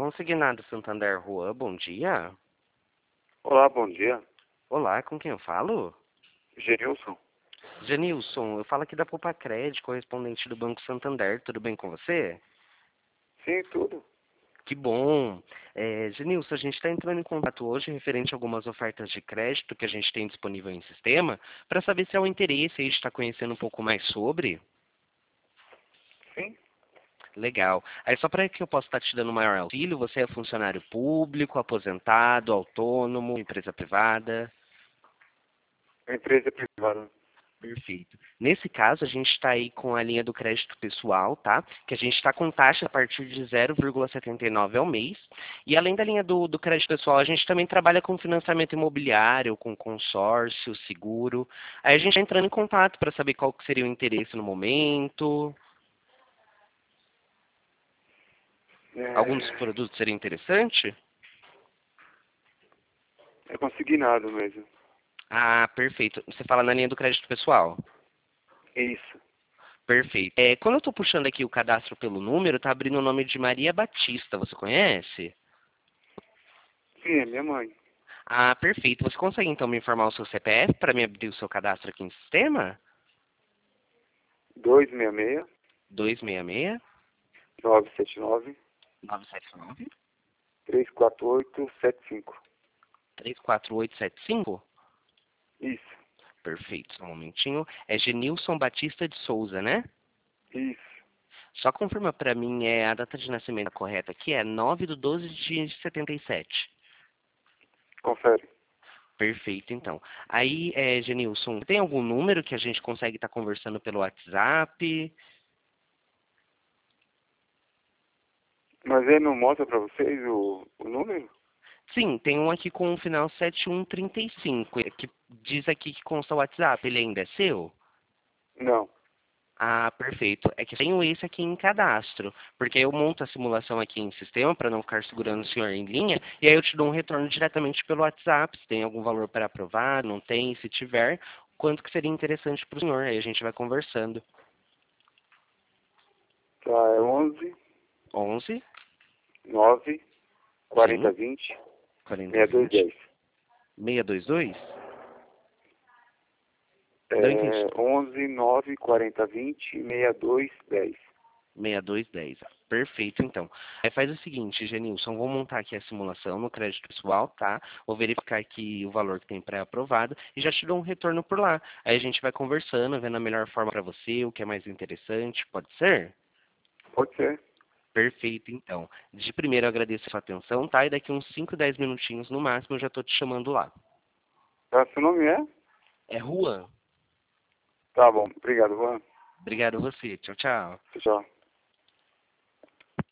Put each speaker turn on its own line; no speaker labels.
Consignado Santander Juan, bom dia.
Olá, bom dia.
Olá, com quem eu falo?
Genilson?
Janilson, eu falo aqui da Poupa Crédito, correspondente do Banco Santander. Tudo bem com você?
Sim, tudo.
Que bom. Janilson, a gente está entrando em contato hoje referente a algumas ofertas de crédito que a gente tem disponível em sistema, para saber se há um interesse aí de estar conhecendo um pouco mais sobre.
Sim.
Legal. Aí só para que eu possa estar te dando maior auxílio, você é funcionário público, aposentado, autônomo, empresa privada?
A empresa é privada.
Perfeito. Nesse caso, a gente está aí com a linha do crédito pessoal, tá? Que a gente está com taxa a partir de 0,79 ao mês. E além da linha do crédito pessoal, a gente também trabalha com financiamento imobiliário, com consórcio, seguro. Aí a gente está entrando em contato para saber qual que seria o interesse no momento. Algum dos
É,
produtos seria interessante?
é consignado mesmo.
Ah, perfeito. Você fala na linha do crédito pessoal?
Isso.
Perfeito. Quando eu estou puxando aqui o cadastro pelo número, tá abrindo o nome de Maria Batista. Você conhece?
Sim, é minha mãe.
Ah, perfeito. Você consegue então me informar o seu CPF para me abrir o seu cadastro aqui no sistema?
266
266
979
979
34875.
34875?
Isso.
Perfeito, só um momentinho. É Genilson Batista de Souza, né?
Isso.
Só confirma para mim a data de nascimento correta aqui, é 9/12/77.
Confere.
Perfeito, então. Aí, Genilson, tem algum número que a gente consegue estar conversando pelo WhatsApp?
Mas ele não mostra pra vocês o número?
Sim, tem um aqui com o final 7135, que diz aqui que consta o WhatsApp. Ele ainda é seu?
Não.
Ah, perfeito. É que tenho esse aqui em cadastro, porque eu monto a simulação aqui em sistema para não ficar segurando o senhor em linha, e aí eu te dou um retorno diretamente pelo WhatsApp, se tem algum valor para aprovar, não tem, se tiver, quanto que seria interessante para o senhor, aí a gente vai conversando.
Tá, é 11
11,
9 40
sim,
20
4020,
6210.
622? Não entendi.
É 11 9 40 20 6210.
6210. Perfeito, então. Aí faz o seguinte, Genilson, vou montar aqui a simulação no crédito pessoal, tá? Vou verificar aqui o valor que tem pré-aprovado e já te dou um retorno por lá. Aí a gente vai conversando, vendo a melhor forma para você, o que é mais interessante, pode ser?
Pode ser.
Perfeito, então. De primeiro eu agradeço a sua atenção, tá? E daqui uns 5, 10 minutinhos no máximo eu já tô te chamando lá.
Tá, seu nome é?
É Juan.
Tá bom. Obrigado, Juan.
Obrigado a você. Tchau, tchau.
Tchau.